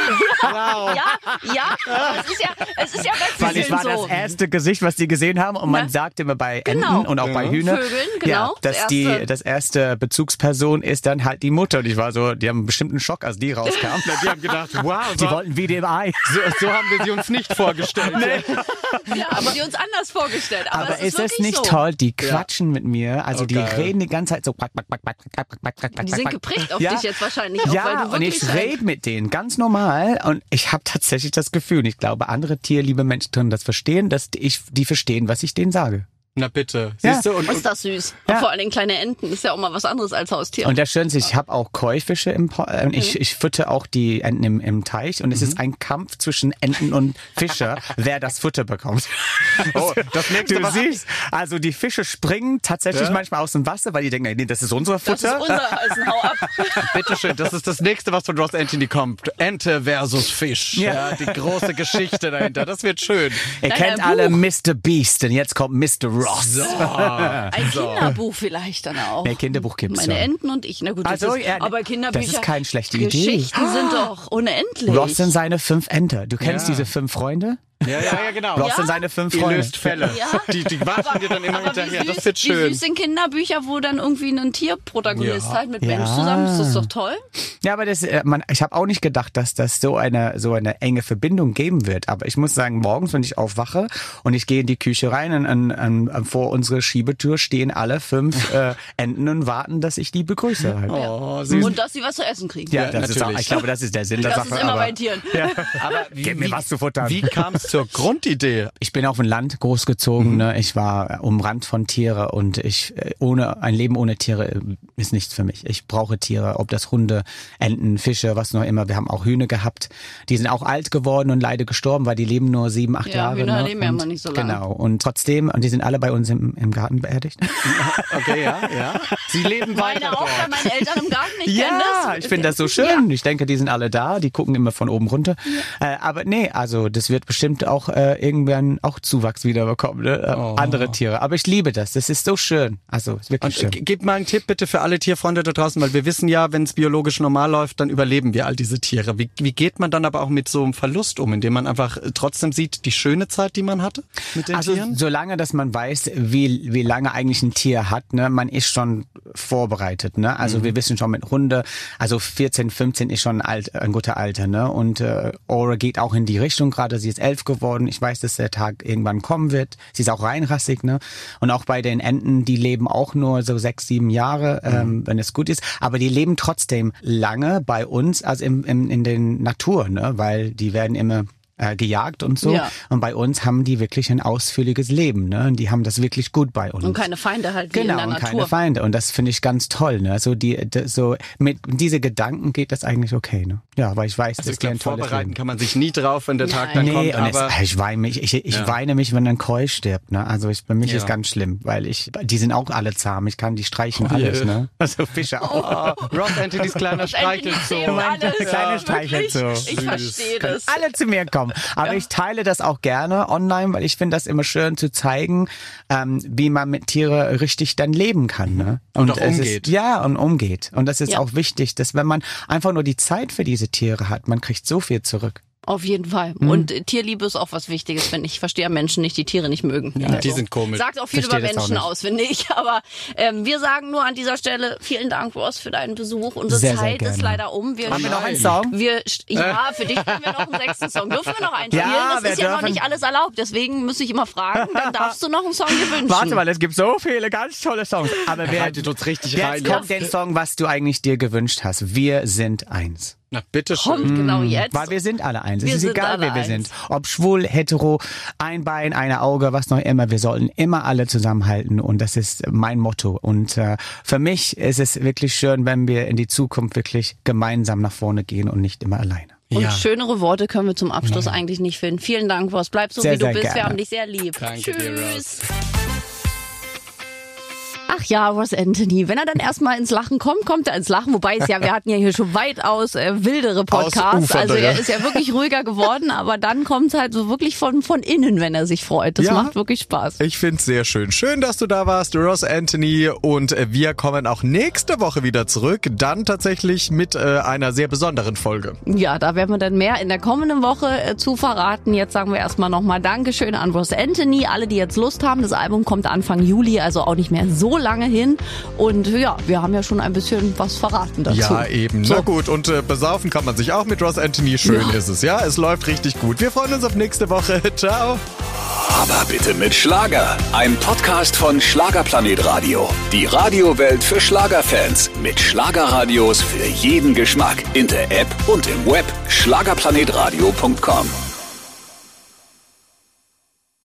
Speaker 2: Ja, aber es ist ja
Speaker 1: Weil ich war
Speaker 2: so.
Speaker 1: das erste Gesicht, was die gesehen haben. Und man
Speaker 2: Ja.
Speaker 1: sagt immer bei
Speaker 2: Genau.
Speaker 1: Enten und auch bei Hühnern,
Speaker 2: Vögeln, genau.
Speaker 1: ja, dass das erste Bezugsperson ist dann halt die Mutter. Und ich war so, die haben einen bestimmten Schock, als die rauskam.
Speaker 5: Die haben gedacht, wow,
Speaker 1: Die wollten wie dem Ei.
Speaker 5: so haben wir sie uns nicht vorgestellt.
Speaker 2: Ja, haben sie uns anders vorgestellt. Aber,
Speaker 1: Aber
Speaker 2: es
Speaker 1: ist das
Speaker 2: wirklich
Speaker 1: nicht
Speaker 2: so.
Speaker 1: toll? Die quatschen mit mir. Also die
Speaker 5: geil.
Speaker 1: reden die ganze Zeit so.
Speaker 2: Die sind geprägt auf
Speaker 1: Ja.
Speaker 2: dich jetzt wahrscheinlich auch, weil
Speaker 1: Ja,
Speaker 2: du
Speaker 1: und
Speaker 2: wirklich
Speaker 1: ich rede mit denen ganz normal und ich habe tatsächlich das Gefühl, und ich glaube, andere tierliebe Menschen können das verstehen, dass die verstehen, was ich denen sage.
Speaker 5: Na bitte.
Speaker 1: Ja.
Speaker 5: Siehst du? Und,
Speaker 2: Ist das süß.
Speaker 1: Ja.
Speaker 2: Und vor allen Dingen kleine Enten ist ja auch mal was anderes als Haustier.
Speaker 1: Und das Schönste, ich habe auch Koi-Fische und ich fütter auch die Enten im Teich und es ist ein Kampf zwischen Enten und Fische, wer das Futter bekommt.
Speaker 5: oh, das nächste,
Speaker 1: Du
Speaker 5: was
Speaker 1: siehst, also die Fische springen tatsächlich manchmal aus dem Wasser, weil die denken, nee, das ist unser
Speaker 2: das ist
Speaker 1: Futter.
Speaker 2: unser Eisen, hau ab.
Speaker 5: Bitteschön, das ist das nächste, was von Ross Anthony kommt. Ente versus Fisch.
Speaker 1: Ja.
Speaker 5: Ja, die große Geschichte dahinter. Das wird schön.
Speaker 1: Ihr
Speaker 2: Nein,
Speaker 1: kennt
Speaker 2: ein
Speaker 1: alle
Speaker 2: Buch.
Speaker 1: Mr. Beast und jetzt kommt Mr. Ross.
Speaker 2: Ein Kinderbuch vielleicht dann auch.
Speaker 1: Nee, Kinderbuch gibt's
Speaker 2: Meine
Speaker 1: schon.
Speaker 2: Enten und ich. Na gut,
Speaker 1: Also,
Speaker 2: das ist,
Speaker 1: ja,
Speaker 2: aber Kinderbücher.
Speaker 1: das ist keine schlechte Idee.
Speaker 2: Geschichten sind doch unendlich.
Speaker 1: Ross und seine 5 Ente. Du kennst
Speaker 5: Ja.
Speaker 1: diese 5 Freunde?
Speaker 5: Ja, genau.
Speaker 1: Ross und seine 5
Speaker 5: Ihr
Speaker 1: Freunde.
Speaker 5: löst Fälle.
Speaker 2: Ja.
Speaker 5: Die warten dir dann immer
Speaker 2: Aber
Speaker 5: hinterher.
Speaker 2: wie süß,
Speaker 5: Das wird
Speaker 2: Wie
Speaker 5: schön.
Speaker 2: süß sind Kinderbücher, wo dann irgendwie ein Tierprotagonist
Speaker 5: Ja.
Speaker 2: halt mit
Speaker 1: Ja.
Speaker 2: Mensch zusammen ist. Das ist doch toll.
Speaker 1: Ja, aber ich habe auch nicht gedacht, dass das so eine enge Verbindung geben wird. Aber ich muss sagen, morgens, wenn ich aufwache und ich gehe in die Küche rein und vor unserer Schiebetür stehen alle 5 Enten und warten, dass ich die begrüße. Halt.
Speaker 5: Oh, süß.
Speaker 2: Und dass sie was zu essen kriegen.
Speaker 1: Ja, das ist auch,
Speaker 5: natürlich.
Speaker 1: ich glaube, das ist der Sinn der
Speaker 2: Das
Speaker 1: Sache.
Speaker 2: ist immer
Speaker 1: aber,
Speaker 2: bei Tieren.
Speaker 5: Aber
Speaker 1: Gib mir was zu futtern.
Speaker 5: Wie kam es zur Grundidee?
Speaker 1: Ich bin auf dem Land großgezogen, ne? Ich war umrannt von Tiere und ein Leben ohne Tiere ist nichts für mich. Ich brauche Tiere, ob das Hunde, Enten, Fische, was noch immer. Wir haben auch Hühner gehabt. Die sind auch alt geworden und leider gestorben, weil die leben nur 7, 8
Speaker 2: Ja,
Speaker 1: Jahre.
Speaker 2: Hühner
Speaker 1: ne?
Speaker 2: leben ja
Speaker 1: Und
Speaker 2: immer nicht so lange.
Speaker 1: Genau. Und trotzdem, und die sind alle bei uns im Garten beerdigt.
Speaker 5: Okay, ja. Sie leben weiter
Speaker 2: Meine auch, weil
Speaker 5: dort.
Speaker 2: meine Eltern im Garten nicht kennen
Speaker 1: Ja,
Speaker 2: das.
Speaker 1: ich finde das so schön. Ich denke, die sind alle da. Die gucken immer von oben runter. Aber nee, also das wird bestimmt auch irgendwann auch Zuwachs wieder bekommen. Ne? Andere Tiere. Aber ich liebe das. Das ist so schön. Also ist wirklich schön.
Speaker 5: Und gib mal einen Tipp bitte für alle Tierfreunde da draußen, weil wir wissen ja, wenn es biologisch normal läuft, dann überleben wir all diese Tiere. Wie geht man dann aber auch mit so einem Verlust um, indem man einfach trotzdem sieht, die schöne Zeit, die man hatte mit den
Speaker 1: Also
Speaker 5: Tieren?
Speaker 1: solange, dass man weiß, wie lange eigentlich ein Tier hat, ne, man ist schon vorbereitet, ne? Also wir wissen schon mit Hunde, also 14, 15 ist schon ein guter Alter, ne? Und Aura geht auch in die Richtung gerade, sie ist 11 geworden. Ich weiß, dass der Tag irgendwann kommen wird. Sie ist auch reinrassig, ne? Und auch bei den Enten, die leben auch nur so 6, 7 Jahre, wenn es gut ist. Aber die leben trotzdem lange bei uns, also in den Natur, ne? Weil die werden immer gejagt und so.
Speaker 2: Ja.
Speaker 1: Und bei uns haben die wirklich ein ausführliches Leben, ne? Und die haben das wirklich gut bei uns.
Speaker 2: Und keine Feinde halt wie in der
Speaker 1: Genau, und
Speaker 2: Natur.
Speaker 1: keine Feinde. Und das finde ich ganz toll, ne? Also so mit diese Gedanken geht das eigentlich okay, ne? Ja, weil ich weiß,
Speaker 5: Also
Speaker 1: das
Speaker 5: ich glaube,
Speaker 1: ein tolles
Speaker 5: vorbereiten
Speaker 1: Leben.
Speaker 5: kann man sich nie drauf, wenn der Tag dann
Speaker 1: Nee,
Speaker 5: kommt.
Speaker 1: und
Speaker 5: Aber
Speaker 1: ich weine mich, wenn ein Koi stirbt, ne? Also bei mich
Speaker 5: Ja.
Speaker 1: ist ganz schlimm, weil die sind auch alle zahm. Ich kann die streichen alles, ne? Also Fische auch.
Speaker 5: Ross Anthonys kleiner Streichelzoo.
Speaker 1: Mein kleiner Streichelzoo.
Speaker 2: Ich verstehe das.
Speaker 1: Alle zu mir kommen. Aber ich teile das auch gerne online, weil ich finde das immer schön zu zeigen, wie man mit Tieren richtig dann leben kann. Ne?
Speaker 5: Und auch
Speaker 1: es
Speaker 5: umgeht.
Speaker 1: Und umgeht. Und das ist
Speaker 2: Ja.
Speaker 1: auch wichtig, dass wenn man einfach nur die Zeit für diese Tiere hat, man kriegt so viel zurück.
Speaker 2: Auf jeden Fall. Und Tierliebe ist auch was Wichtiges, finde ich. Ich verstehe Menschen nicht, die Tiere nicht mögen.
Speaker 5: Ja, die sind komisch.
Speaker 2: Sagt auch viel
Speaker 1: Verstehe
Speaker 2: über
Speaker 1: das auch
Speaker 2: Menschen
Speaker 1: nicht.
Speaker 2: aus, finde ich. Aber wir sagen nur an dieser Stelle vielen Dank, Ross, für deinen Besuch. Unsere
Speaker 1: Sehr, sehr
Speaker 2: Zeit ist
Speaker 1: gerne.
Speaker 2: leider um.
Speaker 1: Haben wir noch einen Song?
Speaker 2: Ja, für dich haben wir noch einen 6. Song. Dürfen wir noch einen
Speaker 1: Ja,
Speaker 2: spielen? Das
Speaker 1: wir
Speaker 2: ist ja noch
Speaker 1: dürfen.
Speaker 2: nicht alles erlaubt. Deswegen muss ich immer fragen. Dann darfst du noch einen Song dir wünschen.
Speaker 1: Warte mal, es gibt so viele ganz tolle Songs. Aber
Speaker 5: Haltet uns richtig
Speaker 1: jetzt
Speaker 5: rein.
Speaker 1: kommt der Song, was du eigentlich dir gewünscht hast. Wir sind eins.
Speaker 5: Na, bitteschön.
Speaker 2: Kommt genau jetzt.
Speaker 1: Weil wir sind alle eins.
Speaker 2: Wir
Speaker 1: Es ist
Speaker 2: sind
Speaker 1: egal,
Speaker 2: alle
Speaker 1: wer wir
Speaker 2: eins.
Speaker 1: sind. Ob schwul, hetero, ein Bein, eine Auge, was noch immer. Wir sollten immer alle zusammenhalten. Und das ist mein Motto. Und für mich ist es wirklich schön, wenn wir in die Zukunft wirklich gemeinsam nach vorne gehen und nicht immer alleine.
Speaker 2: Und
Speaker 5: Ja.
Speaker 2: schönere Worte können wir zum Abschluss eigentlich nicht finden. Vielen Dank, Ross. Bleib so,
Speaker 1: Sehr,
Speaker 2: wie du
Speaker 1: sehr
Speaker 2: bist. Wir
Speaker 1: gerne.
Speaker 2: haben dich sehr lieb.
Speaker 5: Danke dir, Ross.
Speaker 2: Tschüss. Ach ja, Ross Anthony. Wenn er dann erstmal ins Lachen kommt, kommt er ins Lachen. Wobei wir hatten ja hier schon weitaus wildere Podcasts.
Speaker 5: Ausufernde,
Speaker 2: Also er
Speaker 5: ja.
Speaker 2: ist ja wirklich ruhiger geworden, aber dann kommt es halt so wirklich von innen, wenn er sich freut. Das
Speaker 6: Ja.
Speaker 2: macht wirklich Spaß.
Speaker 6: Ich find's sehr schön. Schön, dass du da warst, Ross Anthony. Und wir kommen auch nächste Woche wieder zurück. Dann tatsächlich mit einer sehr besonderen Folge.
Speaker 2: Ja, da werden wir dann mehr in der kommenden Woche zu verraten. Jetzt sagen wir erstmal nochmal Dankeschön an Ross Anthony. Alle, die jetzt Lust haben, das Album kommt Anfang Juli, also auch nicht mehr so lange hin. Und ja, wir haben ja schon ein bisschen was verraten dazu.
Speaker 6: Ja, eben.
Speaker 2: So.
Speaker 6: Na gut, und besaufen kann man sich auch mit Ross Anthony. Schön ist es, ja? Es läuft richtig gut. Wir freuen uns auf nächste Woche. Ciao.
Speaker 4: Aber bitte mit Schlager. Ein Podcast von Schlagerplanet Radio. Die Radiowelt für Schlagerfans. Mit Schlagerradios für jeden Geschmack. In der App und im Web. Schlagerplanetradio.com.